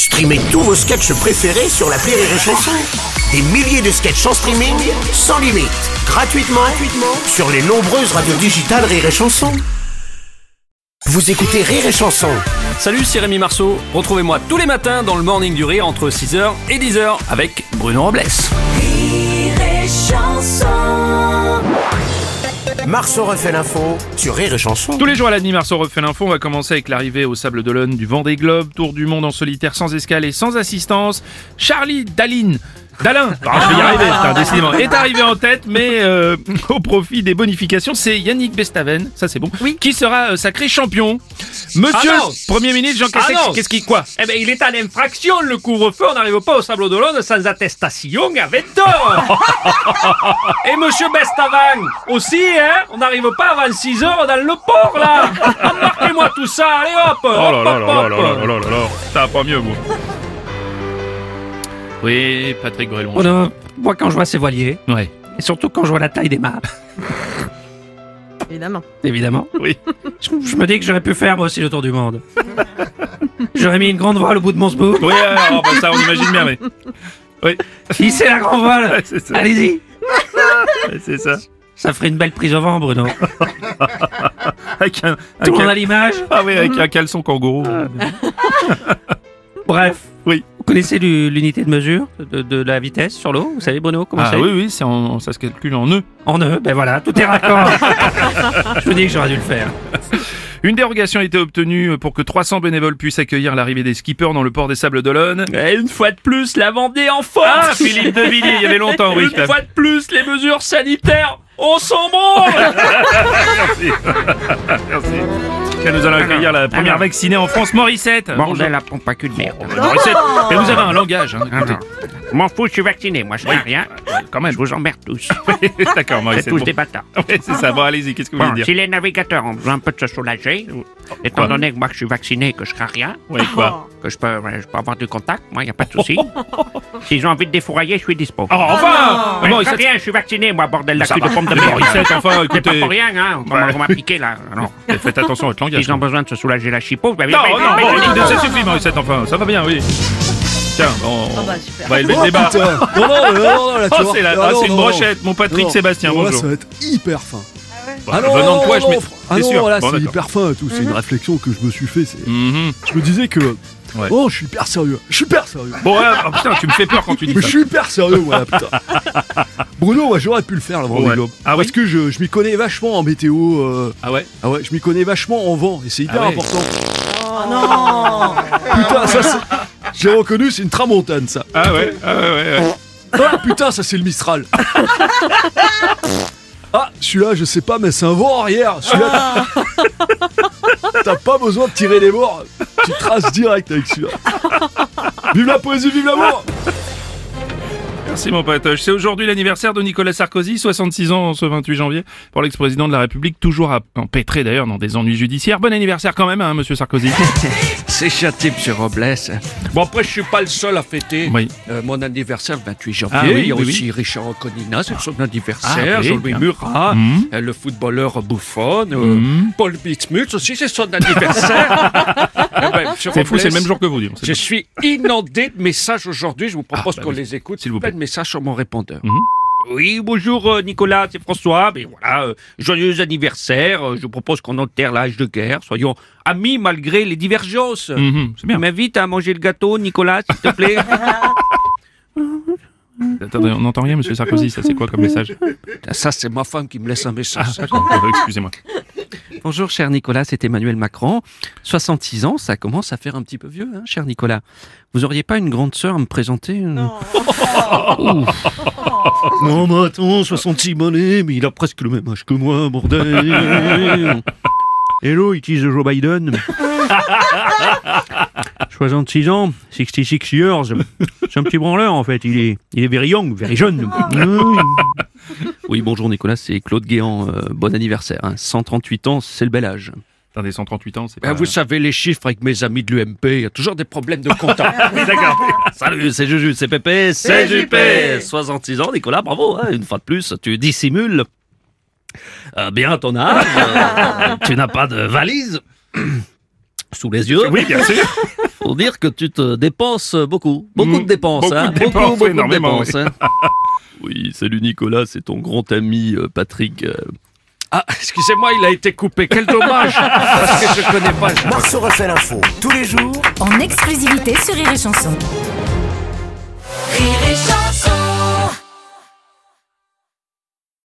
Streamez tous vos sketchs préférés sur l'appli Rire et Chanson. Des milliers de sketchs en streaming, sans limite, gratuitement sur les nombreuses radios digitales Rire et Chanson. Vous écoutez Rire et Chanson. Salut, c'est Rémi Marceau. Retrouvez-moi tous les matins dans le Morning du Rire entre 6h et 10h avec Bruno Robles. Rire et Chanson. Marceau refait l'info sur Rire et Chanson. Tous les jours à la demi, Marceau refait l'info. On va commencer avec l'arrivée au Sable d'Olonne du Vendée Globe, tour du monde en solitaire sans escale et sans assistance. Charlie Dalin, je vais y arriver, putain, décidément, est arrivé en tête, mais au profit des bonifications, c'est Yannick Bestaven, ça c'est bon, qui sera sacré champion. Monsieur Premier ministre Jean Castex, qu'est-ce qui, quoi? Eh ben, il est en infraction, le couvre-feu, on n'arrive pas au Sable d'Olonne sans attestation avec tort. Et monsieur Bestaven aussi, hein, on n'arrive pas avant 6 heures dans le port, là. Embarquez-moi tout ça, allez hop. Oh là là là là là là là là, ça va pas mieux, moi. Oui, Patrick Brelon. Oh non, moi quand je vois ces voiliers, Ouais. et surtout quand je vois la taille des mâts, évidemment, Oui. je me dis que j'aurais pu faire moi aussi le tour du monde. J'aurais mis une grande voile au bout de mon sbou. Oui, ça on imagine bien, mais... Oui, Si c'est la grande voile, ouais, c'est ça. allez-y. Ouais, c'est ça. Ça ferait une belle prise au vent, Bruno. Avec un Tout le monde a l'image. Ah oui, avec un caleçon kangourou. Bref. Oui. Vous connaissez l'unité de mesure de la vitesse sur l'eau? Vous savez, Bruno, comment Ah c'est? oui, ça se calcule en nœuds. En nœud, ben voilà, tout est raccord. Je vous dis que j'aurais dû le faire. Une dérogation a été obtenue pour que 300 bénévoles puissent accueillir l'arrivée des skippers dans le port des Sables d'Olonne. Et une fois de plus, la Vendée en force. Ah, Philippe de Villiers, il y avait longtemps, oui. Une fois de plus, les mesures sanitaires, on s'en branle. Merci. Merci. Tiens, nous allons accueillir la première vaccinée en France, Morissette. Bordel, la pompe à cul de merde. Morissette, et vous avez un langage, hein, écoutez. Je m'en fous, je suis vacciné, moi je Oui. sais rien. Quand même. Je vous emmerde tous. Oui, d'accord, Vous Morissette. êtes tous bon. des bâtards. Oui, c'est ça. Bon, allez-y, qu'est-ce que vous Bon, voulez dire? si les navigateurs ont besoin un peu de se soulager, étant Quoi donné que moi je suis vacciné et que je crains rien, Oui, quoi? que je peux avoir du contact, moi y a pas de souci. S'ils ont envie de défourailler, je suis dispo. Oh, enfin! Mais Morissette, rien, je suis vacciné, moi, bordel de ça cul de va. pompe de merde. Morissette, enfin, C'est pas écoutez. pour rien, hein. On m'a piqué, là. Non. Faites attention à votre langage. S'ils ont besoin de se soulager la chipot, bah, Non, bon, écoutez, ça suffit, Morissette, enfin, ça va bien, oui. Tiens, on va élever le débat. Non, là, tu Oh, vois. c'est une brochette, mon Patrick Sébastien, Là, bonjour. ça va être hyper fin. Bon, venant de toi, je mets... Ah T'es non, sûr? là, Bon, c'est d'accord. hyper fin et tout. C'est une réflexion que je me suis fait. Mhm. Je me disais que. Ouais. Oh, je suis hyper sérieux. Je suis hyper sérieux. Bon, ouais, oh, putain, tu me fais peur quand tu dis Mais ça. je suis hyper sérieux, moi, là, putain. Bruno, moi, j'aurais pu le faire, le Vendée Ouais. Globe. Ah oui? Parce que je m'y connais vachement en météo. Ah ouais? Ah ouais, je m'y connais vachement en vent. Et c'est hyper Ah ouais. important. Putain, ça, c'est. J'ai reconnu, c'est une tramontane, ça. Ah ouais, ouais. Ah putain, ça c'est le Mistral. Ah, celui-là, je sais pas, mais c'est un vent arrière. Celui-là, t'as pas besoin de tirer les bords. Tu traces direct avec celui-là. Vive la poésie, vive l'amour. Merci mon patoche. C'est aujourd'hui l'anniversaire de Nicolas Sarkozy, 66 ans ce 28 janvier, pour l'ex-président de la République, toujours empêtré d'ailleurs dans des ennuis judiciaires. Bon anniversaire quand même, hein, monsieur Sarkozy. C'est gentil, monsieur Robles. Bon, après, je suis pas le seul à fêter Oui. mon anniversaire le 28 janvier. Ah oui, Il y a oui, aussi Richard Anconina, c'est son anniversaire. Ah oui, Jean-Louis bien. Murat, Mhm. le footballeur Buffon. Mhm. Paul Bitzmuth aussi, c'est son anniversaire. Monsieur C'est fou, Robles, c'est le même jour que vous, dis. Je suis inondé de messages aujourd'hui. Je vous propose bah qu'on oui. les écoute. S'il vous Plein plaît. de messages sur mon répondeur. Mhm. Oui, bonjour Nicolas, c'est François. Mais voilà, joyeux anniversaire. Je propose qu'on enterre l'âge de guerre. Soyons amis malgré les divergences. Mhm, c'est Tu bien. m'invites à manger le gâteau, Nicolas, s'il te plaît. Attendez, on n'entend rien, monsieur Sarkozy, ça c'est quoi comme message? Ça, c'est ma femme qui me laisse un message. Excusez-moi. Bonjour cher Nicolas, c'est Emmanuel Macron. 66 ans, ça commence à faire un petit peu vieux, hein, cher Nicolas. Vous auriez pas une grande sœur à me présenter Non, mais attends, 66 monnaies, mais il a presque le même âge que moi, bordel. Hello, it is Joe Biden. 66 ans, 66 years. C'est un petit branleur en fait, il est very young, very jeune. Oui, bonjour Nicolas, c'est Claude Guéant. Bon anniversaire, hein. 138 ans, c'est le bel âge. Attendez, 138 ans, c'est Ben, pas... vous savez, les chiffres avec mes amis de l'UMP, il y a toujours des problèmes de compta. D'accord. Salut, c'est Juju, c'est Pépé, c'est JP. 66 ans, Nicolas, bravo, hein, une fois de plus, tu dissimules bien ton âge. Tu n'as pas de valise sous les yeux. Oui, bien sûr. Faut dire que tu te dépenses beaucoup. Beaucoup de dépenses, beaucoup hein. de dépenses, beaucoup énormément, de dépenses, hein. Oui, salut Nicolas, c'est ton grand ami Patrick. Ah, excusez-moi, il a été coupé. Quel dommage. Parce que je connais pas. Marceau refait l'info tous les jours En exclusivité sur Rire et Chanson. Rire et Chanson.